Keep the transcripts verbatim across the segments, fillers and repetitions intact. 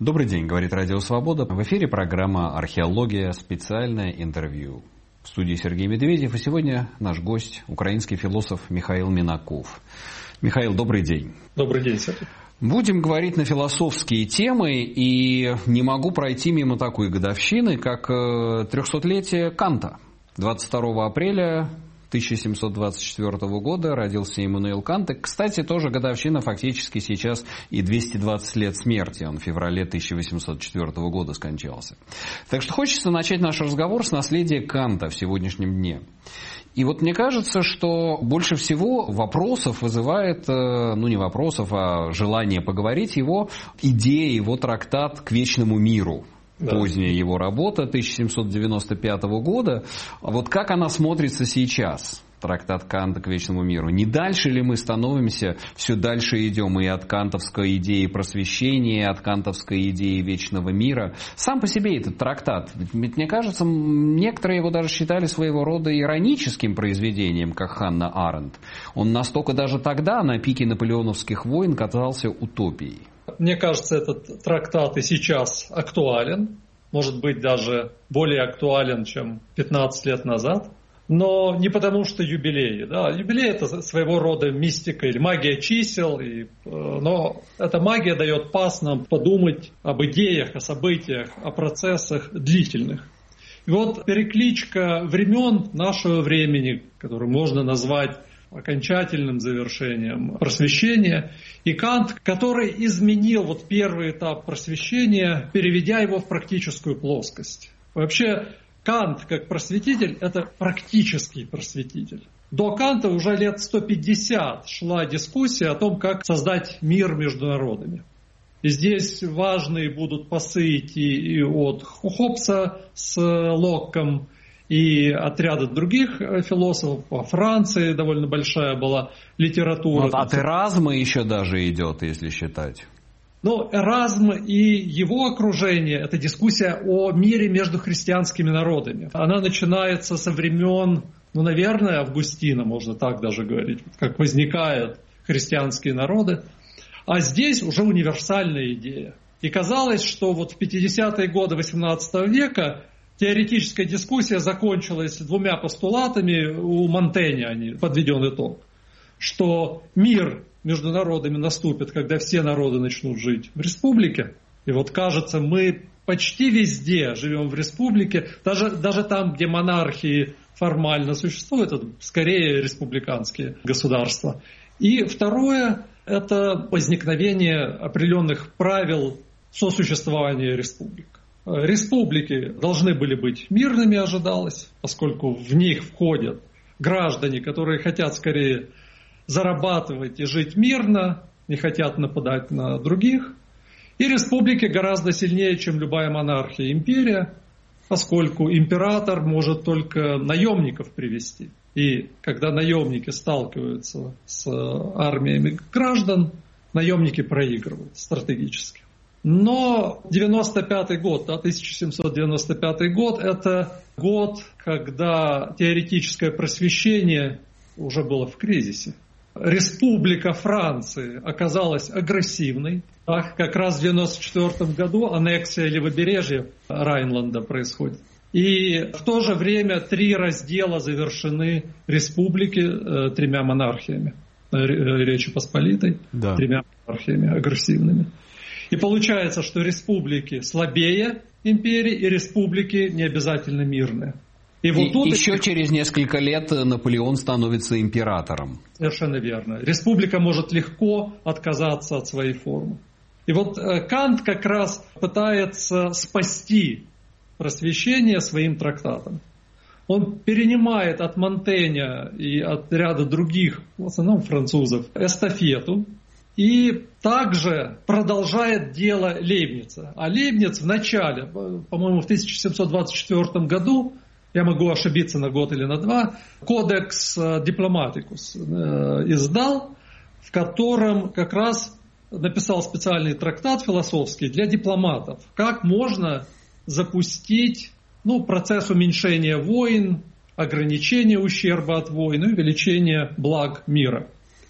Добрый день, говорит Радио Свобода. В эфире программа «Археология. Специальное интервью». В студии Сергей Медведев. И сегодня наш гость, украинский философ Михаил Минаков. Михаил, добрый день. Добрый день, Сергей. Будем говорить на философские темы, и не могу пройти мимо такой годовщины, как трехсотлетие Канта. двадцать второго апреля тысяча семьсот двадцать четвёртого года родился Иммануил Кант. И, кстати, тоже годовщина фактически сейчас и двести двадцать лет смерти. Он в феврале тысяча восемьсот четвёртого года скончался. Так что хочется начать наш разговор с наследия Канта в сегодняшнем дне. И вот мне кажется, что больше всего вопросов вызывает, ну не вопросов, а желание поговорить его идея, его трактат «К вечному миру». Да. Поздняя его работа тысяча семьсот девяносто пятого года. Вот как она смотрится сейчас, трактат Канта «К вечному миру»? Не дальше ли мы становимся, все дальше идем и от кантовской идеи просвещения, от кантовской идеи вечного мира? Сам по себе этот трактат, ведь мне кажется, некоторые его даже считали своего рода ироническим произведением, как Ханна Аренд. Он настолько даже тогда, на пике наполеоновских войн, казался утопией. Мне кажется, этот трактат и сейчас актуален, может быть, даже более актуален, чем пятнадцать лет назад, но не потому, что юбилей. Да? Юбилей – это своего рода мистика или магия чисел, и, но эта магия дает пас нам подумать об идеях, о событиях, о процессах длительных. И вот перекличка времен нашего времени, которую можно назвать окончательным завершением просвещения, и Кант, который изменил вот первый этап просвещения, переведя его в практическую плоскость. Вообще, Кант как просветитель – это практический просветитель. До Канта уже лет сто пятьдесят шла дискуссия о том, как создать мир между народами. И здесь важные будут пасы идти и от Хоббса с Локком, и от ряда других философов. Во Франции довольно большая была литература. Вот от Эразма еще даже идет, если считать. Ну, Эразм и его окружение – это дискуссия о мире между христианскими народами. Она начинается со времен, ну, наверное, Августина, можно так даже говорить, как возникают христианские народы. А здесь уже универсальная идея. И казалось, что вот в пятидесятые годы восемнадцатого века теоретическая дискуссия закончилась двумя постулатами, у Монтэня они подведен итог, что мир между народами наступит, когда все народы начнут жить в республике. И вот кажется, мы почти везде живем в республике, даже, даже там, где монархии формально существуют, это скорее республиканские государства. И второе – это возникновение определенных правил сосуществования республик. Республики должны были быть мирными, ожидалось, поскольку в них входят граждане, которые хотят скорее зарабатывать и жить мирно, не хотят нападать на других. И республики гораздо сильнее, чем любая монархия, империя, поскольку император может только наемников привести. И когда наемники сталкиваются с армиями граждан, наемники проигрывают стратегически. Но девяносто пятый год, да, тысяча семьсот девяносто пятый год, это год, когда теоретическое просвещение уже было в кризисе. Республика Франции оказалась агрессивной. Так, как раз в девяносто четвёртом году аннексия левобережья Райнланда происходит. И в то же время три раздела завершены республики э, тремя монархиями. Речи Посполитой, да. Тремя монархиями агрессивными. И получается, что республики слабее империи и республики не обязательно мирные. И, вот и тут еще и... через несколько лет Наполеон становится императором. Совершенно верно. Республика может легко отказаться от своей формы. И вот Кант как раз пытается спасти просвещение своим трактатом. Он перенимает от Монтэня и от ряда других, в основном французов, эстафету. И также продолжает дело Лейбница. А Лейбниц в начале, по-моему, в тысяча семьсот двадцать четвёртом году, я могу ошибиться на год или на два, кодекс Дипломатикус издал, в котором как раз написал специальный трактат философский для дипломатов. Как можно запустить ну, процесс уменьшения войн, ограничения ущерба от войн и увеличения благ мира.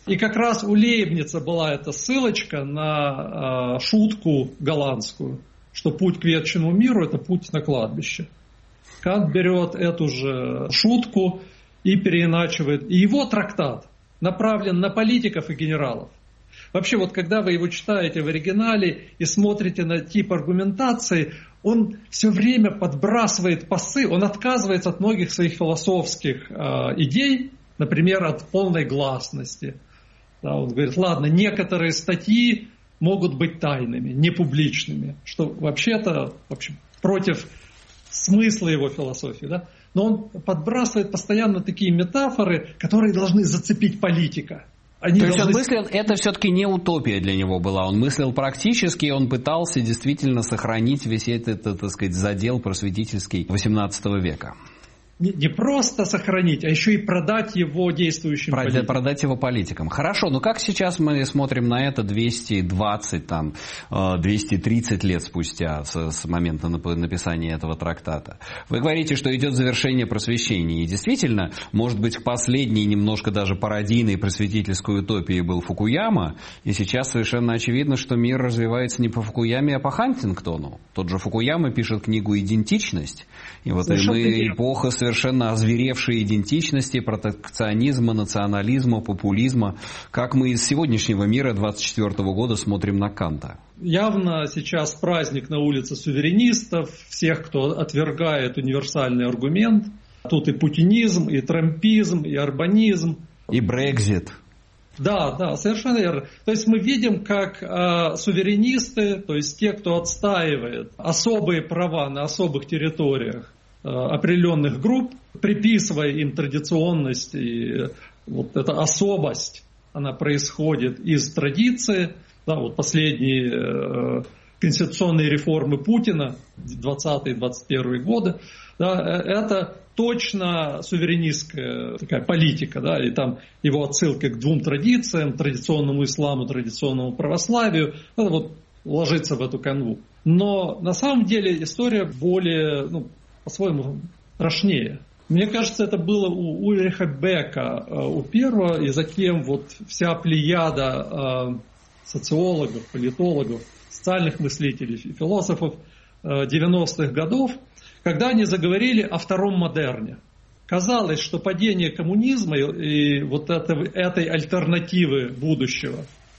И как раз у Лейбница была эта ссылочка на э, шутку голландскую, что путь к вечному миру – это путь на кладбище. Кант берет эту же шутку и переиначивает. И его трактат направлен на политиков и генералов. Вообще, вот когда вы его читаете в оригинале и смотрите на тип аргументации, он все время подбрасывает пасы, он отказывается от многих своих философских э, идей, например, от полной гласности. Да, он говорит, ладно, некоторые статьи могут быть тайными, не публичными, что вообще-то вообще, против смысла его философии. Да? Но он подбрасывает постоянно такие метафоры, которые должны зацепить политика. Они То есть должны... он мыслил, это все-таки не утопия для него была, он мыслил практически, он пытался действительно сохранить весь этот, так сказать, задел просветительский восемнадцатого века. Не, не просто сохранить, а еще и продать его действующим продать, политикам. Продать его политикам. Хорошо, но как сейчас мы смотрим на это двести двадцать, там, двести тридцать лет спустя с, с момента написания этого трактата? Вы говорите, что идет завершение просвещения. И действительно, может быть, последней немножко даже пародийной просветительской утопией был Фукуяма. И сейчас совершенно очевидно, что мир развивается не по Фукуяме, а по Хантингтону. Тот же Фукуяма пишет книгу «Идентичность». И вот Совершенно мы верно. эпоха совершенно озверевшей идентичности, протекционизма, национализма, популизма. Как мы из сегодняшнего мира двадцать четвёртого года смотрим на Канта? Явно сейчас праздник на улице суверенистов, всех, кто отвергает универсальный аргумент. Тут и путинизм, и трампизм, и урбанизм. И Брекзит. Да, да, совершенно верно. То есть мы видим, как э, суверенисты, то есть те, кто отстаивает особые права на особых территориях э, определенных групп, приписывая им традиционность и э, вот эта особость, она происходит из традиции. Да, вот последние э, конституционные реформы Путина, двадцатые двадцать первые годы, да, это точно суверенистская такая политика, да, и там его отсылка к двум традициям, традиционному исламу, традиционному православию, это вот ложится в эту канву. Но на самом деле история более, ну, по-своему, страшнее. Мне кажется, это было у Ульриха Бека, у первого, и затем вот вся плеяда социологов, политологов, социальных мыслителей, философов девяностых годов, когда они заговорили о втором модерне. Казалось, что падение коммунизма и вот это, этой альтернативы будущего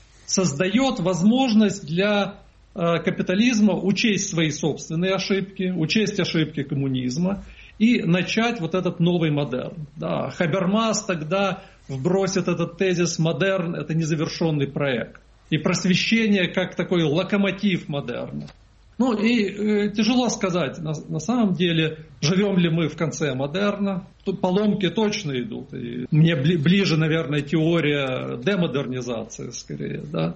создает возможность для капитализма учесть свои собственные ошибки, учесть ошибки коммунизма и начать вот этот новый модерн. Да, Хабермас тогда вбросит этот тезис: модерн – это незавершенный проект. И просвещение как такой локомотив модерна. Ну и э, тяжело сказать, на, на самом деле, живем ли мы в конце модерна. Тут поломки точно идут. И мне бли, ближе, наверное, теория демодернизации скорее. Да?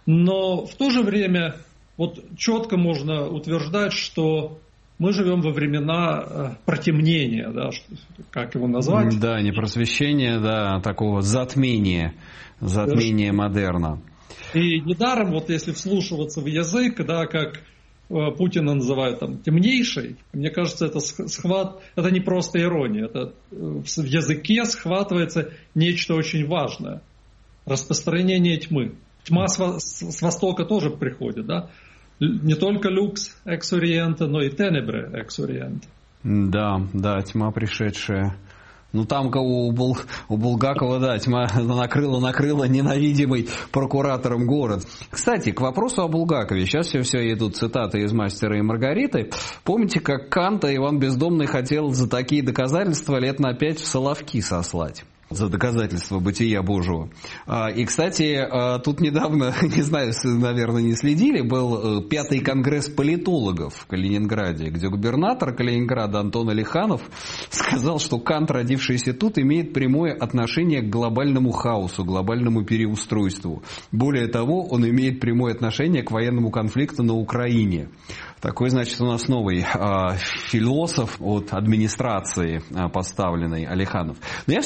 Но в то же время вот четко можно утверждать, что мы живем во времена протемнения, да, как его назвать? Да, не просвещения, да, а такого затмения, затмения модерна. И недаром, вот если вслушиваться в язык, да, как Путина называют там темнейший, мне кажется, это схват, это не просто ирония, это в языке схватывается нечто очень важное. Распространение тьмы. Тьма с, с востока тоже приходит, да? Не только люкс экс ориенте, но и тенебре экс ориенте. Да, да, тьма пришедшая. Ну там у, Бул, у Булгакова, да, тьма накрыла-накрыла ненавидимый прокуратором город. Кстати, к вопросу о Булгакове. Сейчас все-все идут цитаты из «Мастера и Маргариты». Помните, как Канта Иван Бездомный хотел за такие доказательства лет на пять в Соловки сослать? За доказательство бытия Божьего. И, кстати, тут недавно, не знаю, наверное, не следили, был пятый конгресс политологов в Калининграде, где губернатор Калининграда Антон Алиханов сказал, что Кант, родившийся тут, имеет прямое отношение к глобальному хаосу, глобальному переустройству. Более того, он имеет прямое отношение к военному конфликту на Украине. Такой, значит, у нас новый э, философ от администрации э, поставленный Алиханов. Но я в связи с этим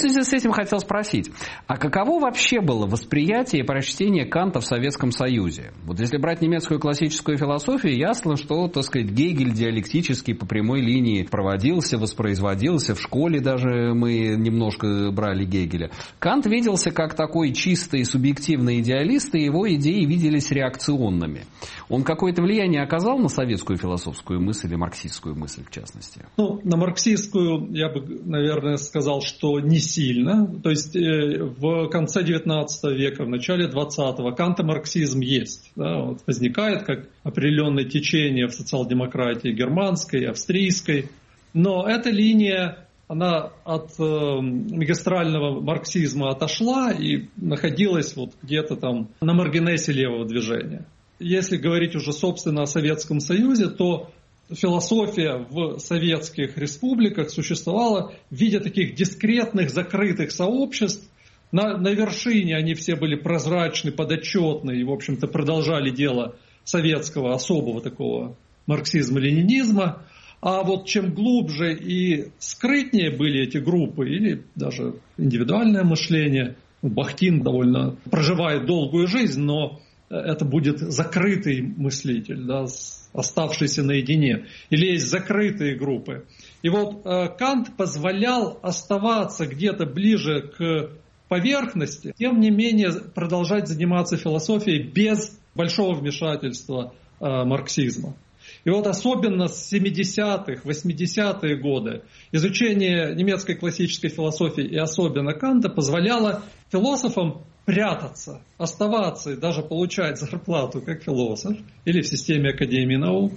этим хотел спросить, а каково вообще было восприятие и прочтение Канта в Советском Союзе? Вот если брать немецкую классическую философию, ясно, что, так сказать, Гегель диалектически по прямой линии проводился, воспроизводился. В школе даже мы немножко брали Гегеля. Кант виделся как такой чистый субъективный идеалист, и его идеи виделись реакционными. Он какое-то влияние оказал на советскую философскую мысль и марксистскую мысль, в частности? Ну, на марксистскую я бы, наверное, сказал, что не сильно. То есть э, в конце девятнадцатого века, в начале двадцатого кантомарксизм есть. Да, вот возникает как определенное течение в социал-демократии германской, австрийской. Но эта линия, она от э, магистрального марксизма отошла и находилась вот где-то там на маргинесе левого движения. Если говорить уже, собственно, о Советском Союзе, то философия в советских республиках существовала в виде таких дискретных, закрытых сообществ. На, на вершине они все были прозрачны, подотчетны и, в общем-то, продолжали дело советского особого такого марксизма-ленинизма. А вот чем глубже и скрытнее были эти группы, или даже индивидуальное мышление, Бахтин довольно проживает долгую жизнь, но это будет закрытый мыслитель, да, оставшийся наедине. Или есть закрытые группы. И вот э, Кант позволял оставаться где-то ближе к поверхности, тем не менее продолжать заниматься философией без большого вмешательства э, марксизма. И вот особенно с семидесятых, восьмидесятые годы изучение немецкой классической философии и особенно Канта позволяло философам прятаться, оставаться и даже получать зарплату как философ или в системе Академии наук,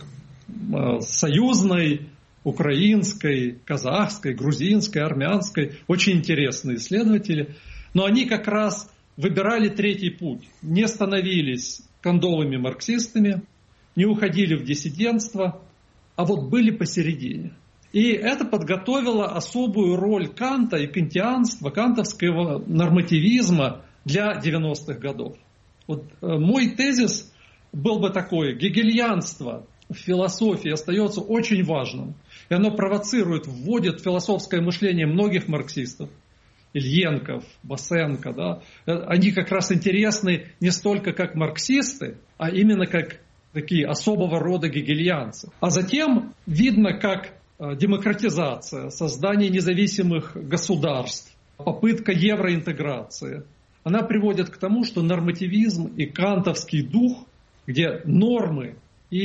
союзной, украинской, казахской, грузинской, армянской. Очень интересные исследователи. Но они как раз выбирали третий путь. Не становились кондовыми марксистами, не уходили в диссидентство, а вот были посередине. И это подготовило особую роль Канта и кантианства, кантовского нормативизма для девяностых годов. Вот мой тезис был бы такой: гегельянство в философии остается очень важным. И оно провоцирует, вводит в философское мышление многих марксистов. Ильенков, Басенко, да, они как раз интересны не столько как марксисты, а именно как такие особого рода гегельянцы. А затем видно, как демократизация, создание независимых государств, попытка евроинтеграции, она приводит к тому, что нормативизм и кантовский дух, где нормы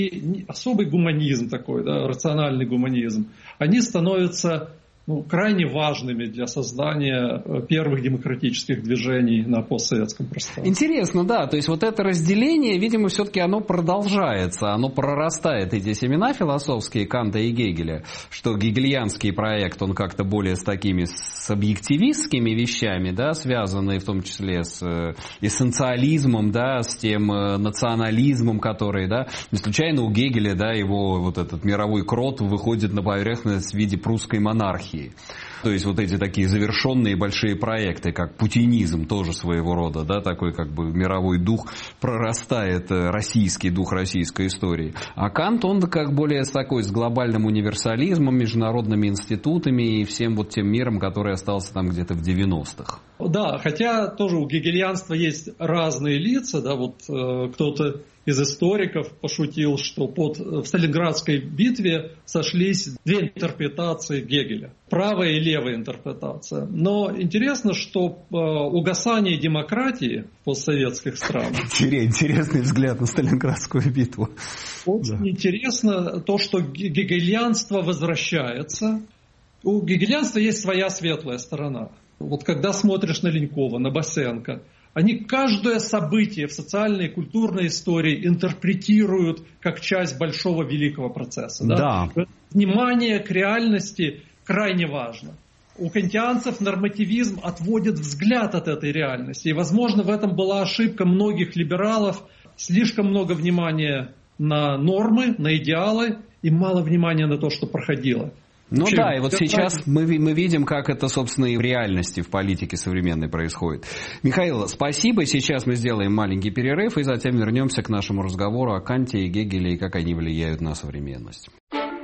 и особый гуманизм такой, да, рациональный гуманизм, они становятся ну, крайне важными для создания первых демократических движений на постсоветском пространстве. Интересно, да. То есть вот это разделение, видимо, все-таки оно продолжается, оно прорастает, эти семена философские Канта и Гегеля, что гегельянский проект, он как-то более с такими с объективистскими вещами, да, связанные в том числе с эссенциализмом, да, с тем национализмом, который, да, не случайно у Гегеля, да, его вот этот мировой крот выходит на поверхность в виде прусской монархии. То есть вот эти такие завершенные большие проекты, как путинизм, тоже своего рода, да, такой как бы мировой дух, прорастает российский дух российской истории. А Кант, он как более с такой, с глобальным универсализмом, международными институтами и всем вот тем миром, который остался там где-то в девяностых. Да, хотя тоже у гегельянства есть разные лица, да, вот э, кто-то из историков пошутил, что под, в Сталинградской битве сошлись две интерпретации Гегеля. Правая и левая интерпретация. Но интересно, что э, угасание демократии в постсоветских странах... Интересный взгляд на Сталинградскую битву. Очень да. Интересно то, что гегельянство возвращается. У гегельянства есть своя светлая сторона. Вот когда смотришь на Ленькова, на Басенко, они каждое событие в социальной и культурной истории интерпретируют как часть большого великого процесса. Да? Да. Внимание к реальности крайне важно. У кантианцев нормативизм отводит взгляд от этой реальности. И, возможно, в этом была ошибка многих либералов. Слишком много внимания на нормы, на идеалы и мало внимания на то, что проходило. Ну Чем? да, и вот сейчас мы, мы видим, как это, собственно, и в реальности, в политике современной происходит. Михаил, спасибо. Сейчас мы сделаем маленький перерыв и затем вернемся к нашему разговору о Канте и Гегеле и как они влияют на современность.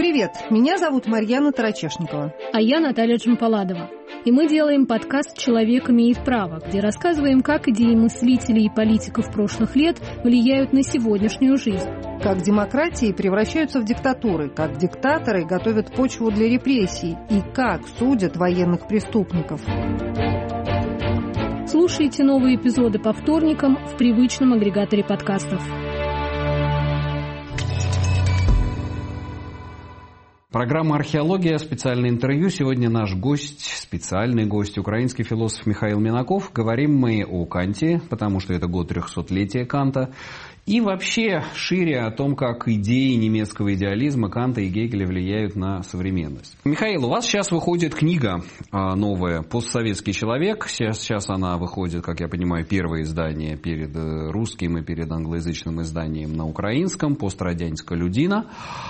Привет, меня зовут Марьяна Тарачешникова. А я Наталья Джампаладова. И мы делаем подкаст «Человек имеет право», где рассказываем, как идеи мыслителей и политиков прошлых лет влияют на сегодняшнюю жизнь. Как демократии превращаются в диктатуры, как диктаторы готовят почву для репрессий и как судят военных преступников. Слушайте новые эпизоды по вторникам в привычном агрегаторе подкастов. Программа «Археология», специальное интервью. Сегодня наш гость, специальный гость, украинский философ Михаил Минаков. Говорим мы о Канте, потому что это год трехсотлетия Канта. И вообще шире о том, как идеи немецкого идеализма Канта и Гегеля влияют на современность. Михаил, у вас сейчас выходит книга новая «Постсоветский человек». Сейчас, сейчас она выходит, как я понимаю, первое издание перед русским и перед англоязычным изданием на украинском, «Пострадянська людина».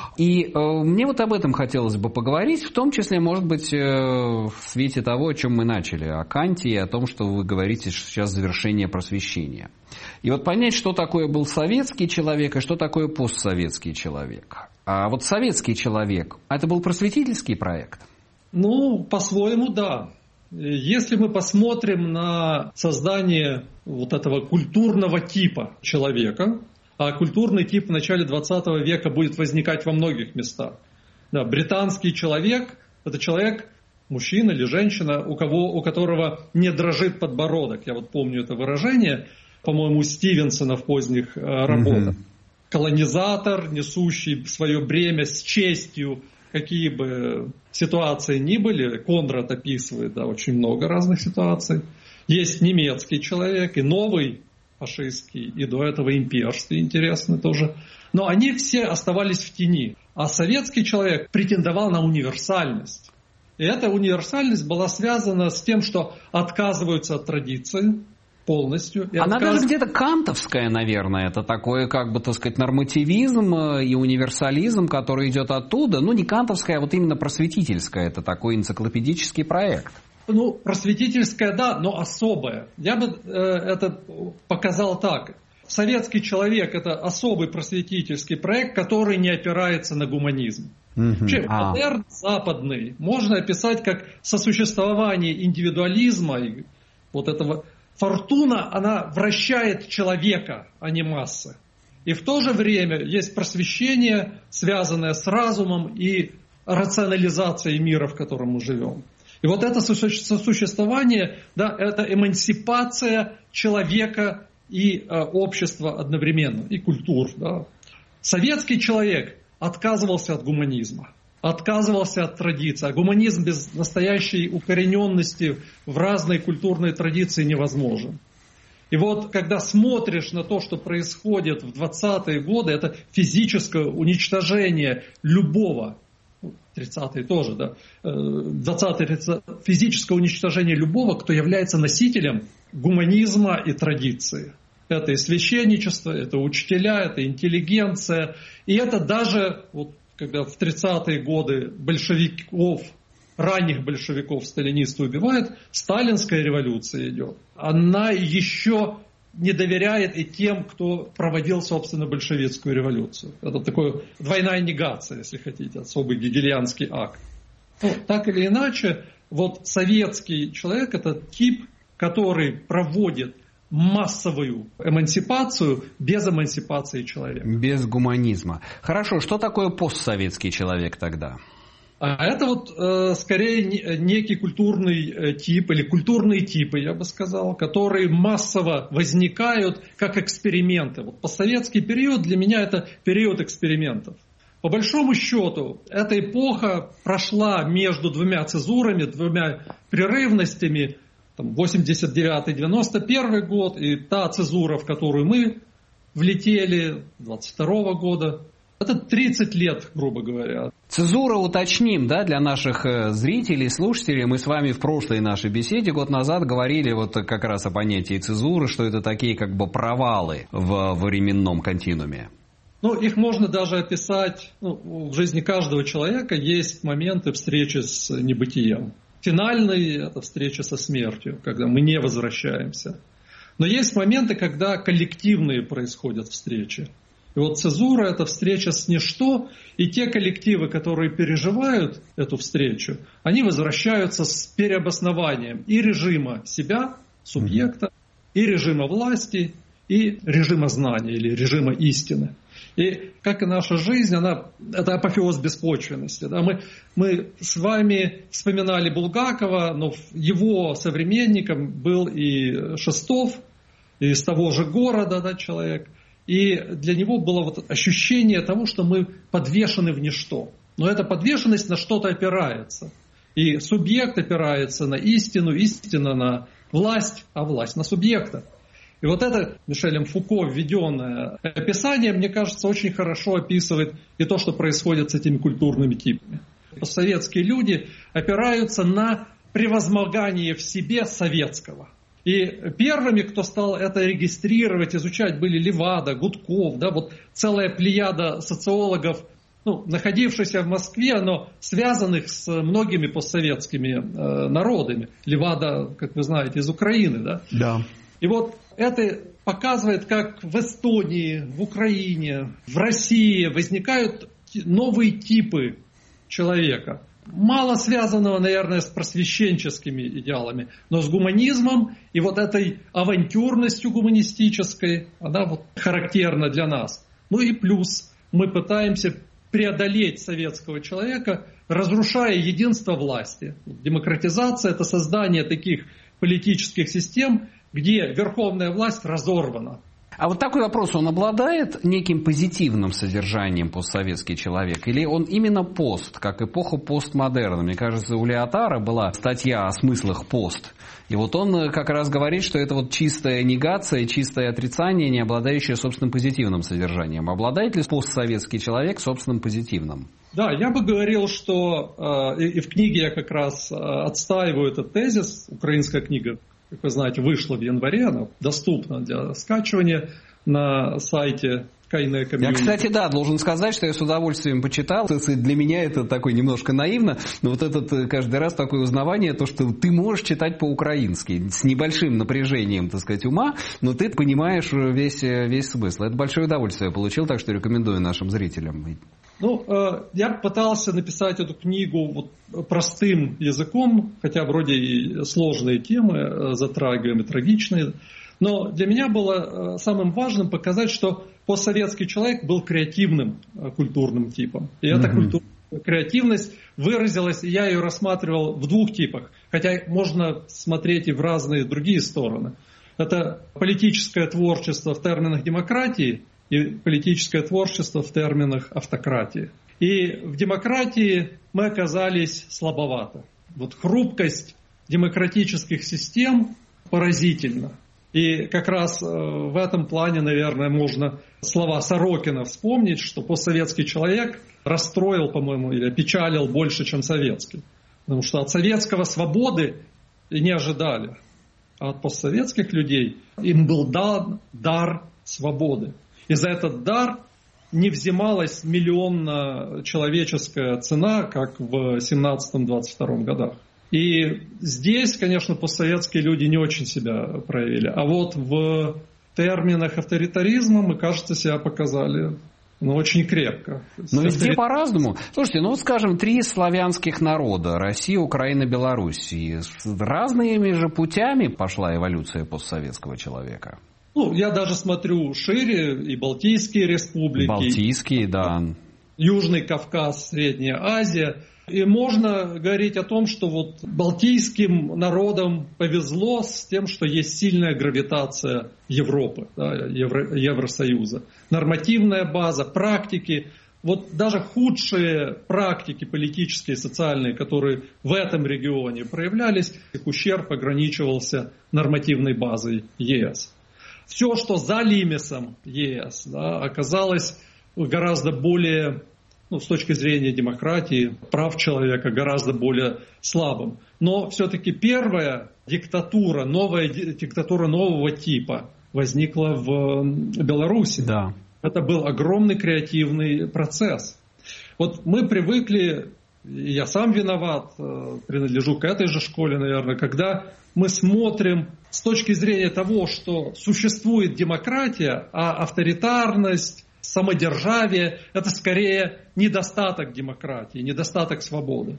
И э, мне вот об этом хотелось бы поговорить, в том числе, может быть, э, в свете того, о чем мы начали, о Канте и о том, что вы говорите, что сейчас завершение просвещения. И вот понять, что такое был советский человек и что такое постсоветский человек. А вот советский человек, это был просветительский проект? Ну, по-своему, да. Если мы посмотрим на создание вот этого культурного типа человека, а культурный тип в начале двадцатого века будет возникать во многих местах. Да, британский человек – это человек, мужчина или женщина, у, кого, у которого не дрожит подбородок. Я вот помню это выражение, по-моему, Стивенсона в поздних э, работах. Mm-hmm. Колонизатор, несущий свое бремя с честью, какие бы ситуации ни были. Конрад описывает, да, очень много разных ситуаций. Есть немецкий человек и новый фашистский, и до этого имперский, интересно тоже. Но они все оставались в тени. А советский человек претендовал на универсальность. И эта универсальность была связана с тем, что отказываются от традиции полностью. Она отказ... даже где-то кантовская, наверное. Это такой, как бы, так сказать, нормативизм и универсализм, который идет оттуда. Ну, не кантовская, а вот именно просветительская. Это такой энциклопедический проект. Ну, просветительская, да, но особая. Я бы э, это показал так. Советский человек – это особый просветительский проект, который не опирается на гуманизм. Mm-hmm. Вообще, а. модерн западный можно описать как сосуществование индивидуализма и вот этого. Фортуна, она вращает человека, а не массы. И в то же время есть просвещение, связанное с разумом и рационализацией мира, в котором мы живем. И вот это сосуществование, да, это эмансипация человека и э, общества одновременно, и культур. Да. Советский человек отказывался от гуманизма, отказывался от традиции. А гуманизм без настоящей укорененности в разной культурной традиции невозможен. И вот когда смотришь на то, что происходит в двадцатые годы, это физическое уничтожение любого, тридцатые тоже, да, двадцатые, физическое уничтожение любого, кто является носителем гуманизма и традиции. Это и священничество, это учителя, это интеллигенция. И это даже, вот, когда в тридцатые годы большевиков, ранних большевиков сталинисты убивают, сталинская революция идет. Она еще не доверяет и тем, кто проводил, собственно, большевистскую революцию. Это такая двойная негация, если хотите, особый гегельянский акт. Ну, так или иначе, вот советский человек – это тип, который проводит массовую эмансипацию без эмансипации человека. Без гуманизма. Хорошо, что такое постсоветский человек тогда? А это вот э, скорее некий культурный тип или культурные типы, я бы сказал, которые массово возникают как эксперименты. Вот постсоветский период для меня это период экспериментов. По большому счету, эта эпоха прошла между двумя цезурами, двумя прерывностями, там, восемьдесят девятый — девяносто первый год, и та цезура, в которую мы влетели, двадцать второго года. Это тридцать лет, грубо говоря. Цезура, уточним, да, для наших зрителей, слушателей. Мы с вами в прошлой нашей беседе год назад говорили вот как раз о понятии цезуры, что это такие как бы провалы в временном континууме. Ну, их можно даже описать, ну, в жизни каждого человека есть моменты встречи с небытием. Финальный – это встреча со смертью, когда мы не возвращаемся. Но есть моменты, когда коллективные происходят встречи. И вот цезура – это встреча с ничто, и те коллективы, которые переживают эту встречу, они возвращаются с переобоснованием и режима себя, субъекта, и режима власти, и режима знания или режима истины. И как и наша жизнь, она, это апофеоз беспочвенности. Да? Мы, мы с вами вспоминали Булгакова, но его современником был и Шестов, из того же города, да, человек. И для него было вот ощущение того, что мы подвешены в ничто. Но эта подвешенность на что-то опирается. И субъект опирается на истину, истина на власть, а власть на субъекта. И вот это Мишелем Фуко введенное описание, мне кажется, очень хорошо описывает и то, что происходит с этими культурными типами. Постсоветские люди опираются на превозмогание в себе советского. И первыми, кто стал это регистрировать, изучать, были Левада, Гудков, да, вот целая плеяда социологов, ну, находившихся в Москве, но связанных с многими постсоветскими э, народами. Левада, как вы знаете, из Украины, да? Да. И вот это показывает, как в Эстонии, в Украине, в России возникают новые типы человека. Мало связанного, наверное, с просвещенческими идеалами, но с гуманизмом и вот этой авантюрностью гуманистической, она вот характерна для нас. Ну и плюс мы пытаемся преодолеть советского человека, разрушая единство власти. Демократизация – это создание таких политических систем, где верховная власть разорвана. А вот такой вопрос, он обладает неким позитивным содержанием постсоветский человек? Или он именно пост, как эпоха постмодерна? Мне кажется, у Леотара была статья о смыслах пост. И вот он как раз говорит, что это вот чистая негация, чистое отрицание, не обладающее собственным позитивным содержанием. Обладает ли постсоветский человек собственным позитивным? Да, я бы говорил, что э, и в книге я как раз э, отстаиваю этот тезис. Украинская книга, как вы знаете, вышла в январе, она доступна для скачивания на сайте Кайне комьюнити. Я, кстати, да, должен сказать, что я с удовольствием почитал. Для меня это такой немножко наивно, но вот этот каждый раз такое узнавание, то, что ты можешь читать по-украински с небольшим напряжением, так сказать, ума, но ты понимаешь весь, весь смысл. Это большое удовольствие я получил, так что рекомендую нашим зрителям. Ну, я пытался написать эту книгу вот простым языком, хотя вроде и сложные темы затрагиваем, и трагичные. Но для меня было самым важным показать, что постсоветский человек был креативным культурным типом. И эта mm-hmm. культурная креативность выразилась, я ее рассматривал в двух типах. Хотя можно смотреть и в разные другие стороны. Это политическое творчество в терминах демократии и политическое творчество в терминах автократии. И в демократии мы оказались слабоваты. Вот хрупкость демократических систем поразительна. И как раз в этом плане, наверное, можно слова Сорокина вспомнить, что постсоветский человек расстроил, по-моему, или опечалил больше, чем советский. Потому что от советского свободы не ожидали. А от постсоветских людей им был дан дар свободы. И за этот дар не взималась миллионно-человеческая цена, как в семнадцатом-двадцать втором годах. И здесь, конечно, постсоветские люди не очень себя проявили. А вот в терминах авторитаризма мы, кажется, себя показали ну, очень крепко. Но везде по-разному. Слушайте, ну вот скажем, три славянских народа, Россия, Украина, Беларусь. И разными же путями пошла эволюция постсоветского человека. Ну, я даже смотрю шире, и Балтийские республики. Балтийские, да. Южный Кавказ, Средняя Азия. И можно говорить о том, что вот балтийским народам повезло с тем, что есть сильная гравитация Европы, да, Евро, Евросоюза. Нормативная база, практики. Вот даже худшие практики политические и социальные, которые в этом регионе проявлялись, их ущерб ограничивался нормативной базой ЕС. Все, что за лимисом ЕС, да, оказалось гораздо более... Ну, с точки зрения демократии, прав человека гораздо более слабым. Но все-таки первая диктатура, новая диктатура нового типа возникла в Беларуси. Да. Это был огромный креативный процесс. Вот мы привыкли, и я сам виноват, принадлежу к этой же школе, наверное, когда мы смотрим с точки зрения того, что существует демократия, а авторитарность, самодержавие – это скорее недостаток демократии, недостаток свободы.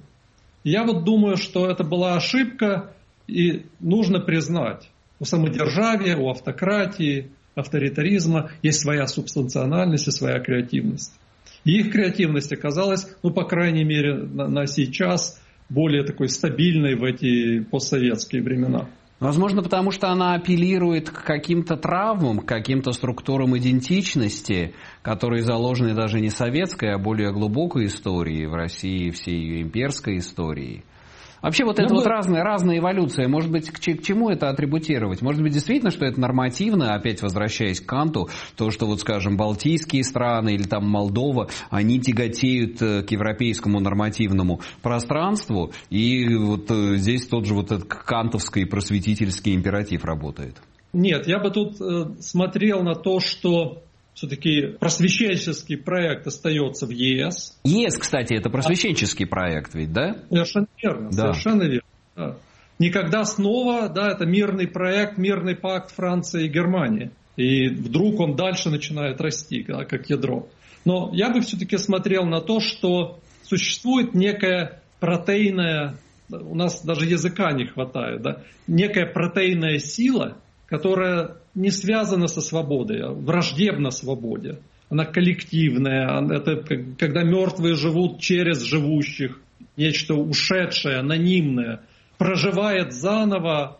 Я вот думаю, что это была ошибка, и нужно признать, у самодержавия, у автократии, авторитаризма есть своя субстанциональность и своя креативность. И их креативность оказалась, ну, по крайней мере, на, на сейчас более такой стабильной в эти постсоветские времена. Возможно, потому что она апеллирует к каким-то травмам, к каким-то структурам идентичности, которые заложены даже не советской, а более глубокой историей в России, всей ее имперской истории. Вообще вот это ну, вот да. разная, разная эволюция. Может быть, к, к чему это атрибутировать? Может быть, действительно, что это нормативно, опять возвращаясь к Канту, то, что вот, скажем, балтийские страны или там Молдова, они тяготеют к европейскому нормативному пространству, и вот здесь тот же вот этот кантовский просветительский императив работает. Нет, я бы тут э, смотрел на то, что все-таки просвещенческий проект остается в ЕС. ЕС, кстати, это просвещенческий проект ведь, да? Совершенно верно, да. совершенно верно. Да. Никогда снова, да, это мирный проект, мирный пакт Франции и Германии. И вдруг он дальше начинает расти, да, как ядро. Но я бы все-таки смотрел на то, что существует некая протеинная, у нас даже языка не хватает, да, некая протеинная сила, которая не связана со свободой, а враждебна свободе. Она коллективная, это когда мертвые живут через живущих, нечто ушедшее, анонимное, проживает заново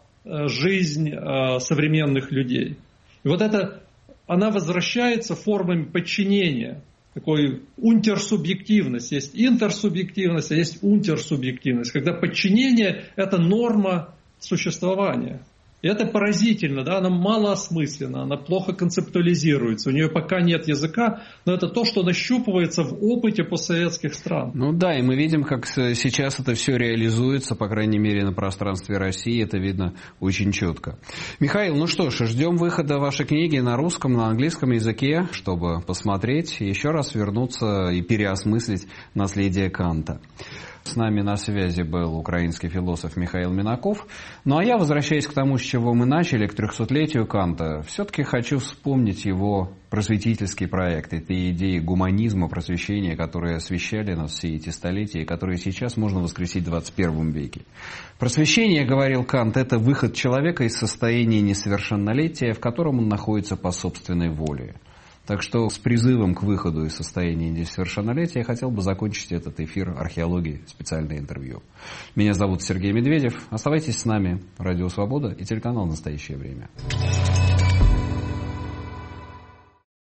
жизнь современных людей. И вот это, она возвращается формами подчинения, такой унтерсубъективность. Есть интерсубъективность, а есть унтерсубъективность, когда подчинение – это норма существования. И это поразительно, да, она малоосмысленна, она плохо концептуализируется, у нее пока нет языка, но это то, что нащупывается в опыте постсоветских стран. Ну да, и мы видим, как сейчас это все реализуется, по крайней мере, на пространстве России, это видно очень четко. Михаил, ну что ж, ждем выхода вашей книги на русском, на английском языке, чтобы посмотреть, еще раз вернуться и переосмыслить наследие Канта. С нами на связи был украинский философ Михаил Минаков. Ну а я, возвращаясь к тому, с чего мы начали, к трехсотлетию Канта, все-таки хочу вспомнить его просветительский проект, эти идеи гуманизма, просвещения, которые освещали нас все эти столетия, и которые сейчас можно воскресить в двадцать первом веке. Просвещение, говорил Кант, это выход человека из состояния несовершеннолетия, в котором он находится по собственной воле. Так что с призывом к выходу из состояния несовершеннолетия я хотел бы закончить этот эфир археологии, специальное интервью. Меня зовут Сергей Медведев. Оставайтесь с нами. Радио Свобода и телеканал «Настоящее время».